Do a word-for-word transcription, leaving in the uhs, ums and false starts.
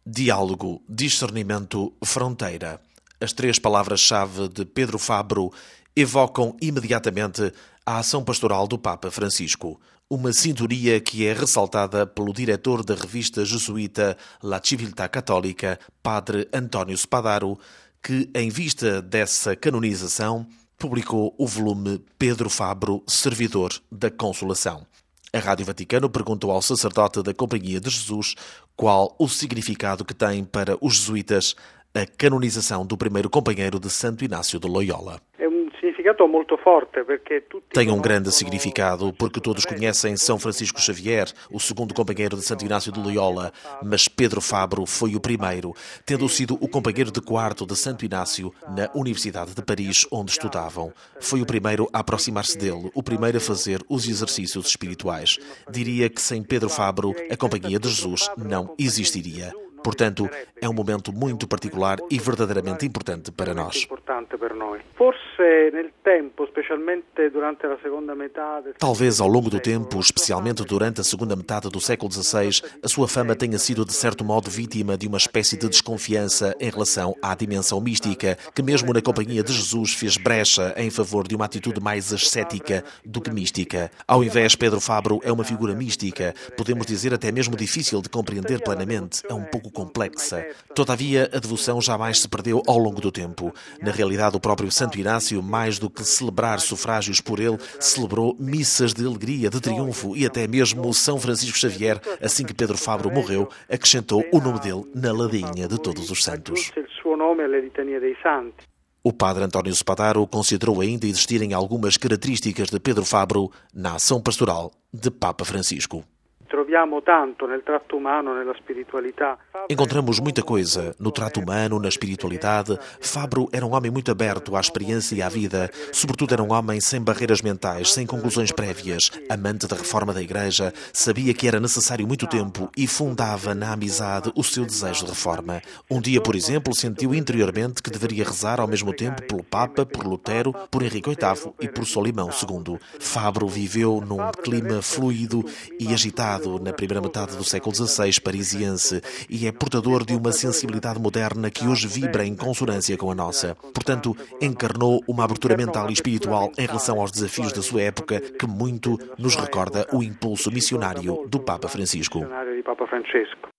Diálogo, discernimento, fronteira. As três palavras-chave de Pedro Fabro evocam imediatamente a ação pastoral do Papa Francisco. Uma sintonia que é ressaltada pelo diretor da revista jesuíta La Civiltà Católica, padre António Spadaro, que, em vista dessa canonização, publicou o volume Pedro Fabro, Servidor da Consolação. A Rádio Vaticano perguntou ao sacerdote da Companhia de Jesus qual o significado que tem para os jesuítas a canonização do primeiro companheiro de Santo Inácio de Loyola. Tem um grande significado porque todos conhecem São Francisco Xavier, o segundo companheiro de Santo Inácio de Loyola, mas Pedro Fabro foi o primeiro, tendo sido o companheiro de quarto de Santo Inácio na Universidade de Paris, onde estudavam. Foi o primeiro a aproximar-se dele, o primeiro a fazer os exercícios espirituais. Diria que sem Pedro Fabro a Companhia de Jesus não existiria. Portanto, é um momento muito particular e verdadeiramente importante para nós. Talvez ao longo do tempo, especialmente durante a segunda metade do século dezasseis, a sua fama tenha sido de certo modo vítima de uma espécie de desconfiança em relação à dimensão mística, que mesmo na Companhia de Jesus fez brecha em favor de uma atitude mais ascética do que mística. Ao invés, Pedro Fabro é uma figura mística, podemos dizer até mesmo difícil de compreender plenamente, é um pouco complexa. Todavia, a devoção jamais se perdeu ao longo do tempo. Na realidade, o próprio Santo Inácio, mais do que celebrar sufrágios por ele, celebrou missas de alegria, de triunfo, e até mesmo São Francisco Xavier, assim que Pedro Fabro morreu, acrescentou o nome dele na ladainha de todos os santos. O padre António Spadaro considerou ainda existirem algumas características de Pedro Fabro na ação pastoral de Papa Francisco. Encontramos muita coisa no trato humano, na espiritualidade. Fabro era um homem muito aberto à experiência e à vida. Sobretudo era um homem sem barreiras mentais, sem conclusões prévias. Amante da reforma da Igreja, sabia que era necessário muito tempo e fundava na amizade o seu desejo de reforma. Um dia, por exemplo, sentiu interiormente que deveria rezar ao mesmo tempo pelo Papa, por Lutero, por Henrique oitavo e por Solimão segundo. Fabro viveu num clima fluido e agitado na primeira metade do século dezasseis parisiense e é portador de uma sensibilidade moderna que hoje vibra em consonância com a nossa. Portanto, encarnou uma abertura mental e espiritual em relação aos desafios da sua época que muito nos recorda o impulso missionário do Papa Francisco.